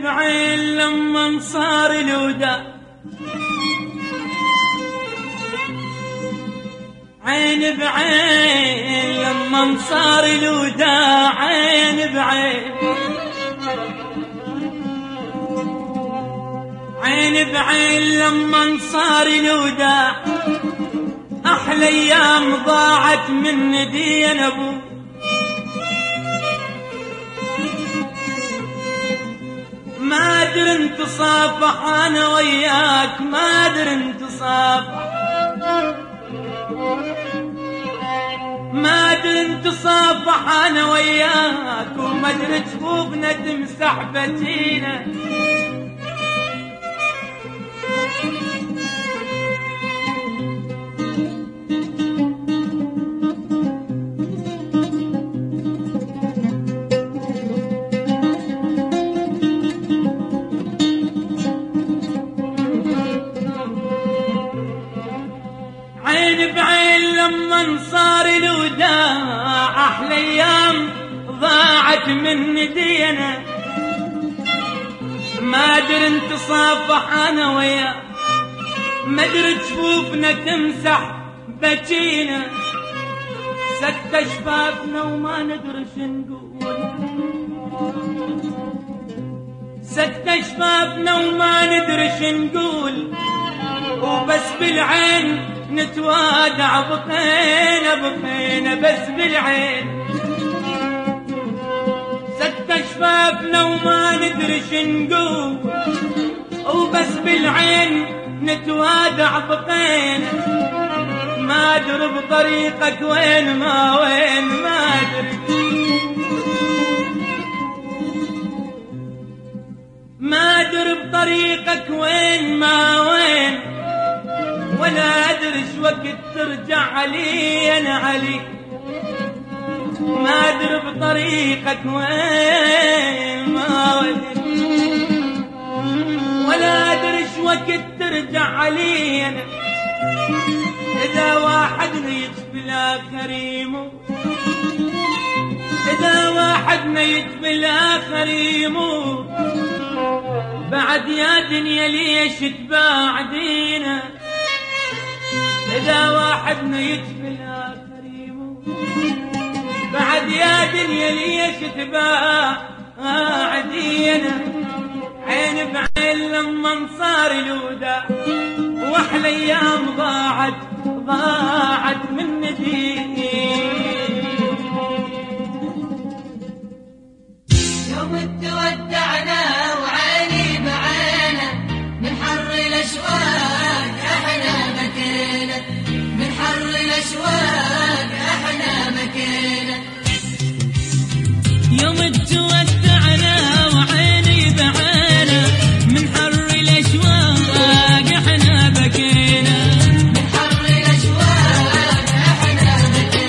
بعين لما صار الوداع، عين بعين لما صار الوداع، عين بعين عين بعين لما صار الوداع، احلى ايام ضاعت من دين ابو، ما ادري انت صافح انا وياك، ما ادري انت صافح، ما ادري انت صافح انا وياك، وما ادري جفوفنا تمسح بجينا، عين بعين لما صار الوداع، احلى ايام ضاعت من دينا، ما ادري انت صافح انا وياك، ما ادري جفوفنا تمسح بجينا، سكت شفافنا وما ندري شنقول، سكت شفافنا وما ندري شنقول، وبس بالعين نتوادع، بقينا بقينا بس بالعين، سكت شفافنا وما ندري شنقول، وبس بالعين نتوادع، بقينا ما ادري بطريقك وين ما وين، ما ادري ما ادري بطريقك وين ما وين، ولا ادري ايش وقت ترجع علي انا عليك، ما ادري بطريقك وين ما وين، ولا ادري ايش وقت ترجع علي انا، اذا واحد نيت بالاخر يموت، اذا واحد نيت بالاخر يموت، بعد يا دنيا ليش تباعدينا، إذا واحد نيت بالآخر يموت، بعد يا دنيا ليش تباعدينا، عين بعين لما صار الوداع، واحلى ايام ضاعت من ديني، يوم تودعنا وعيني بعينه، من حر الاشواق احنا بكينا، من حر الاشواق احنا بكينا، يوم تودعنا وعيني بعينه، من حر الاشواق احنا بكينا، من حر الاشواق احنا بكينا.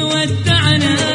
تودعنا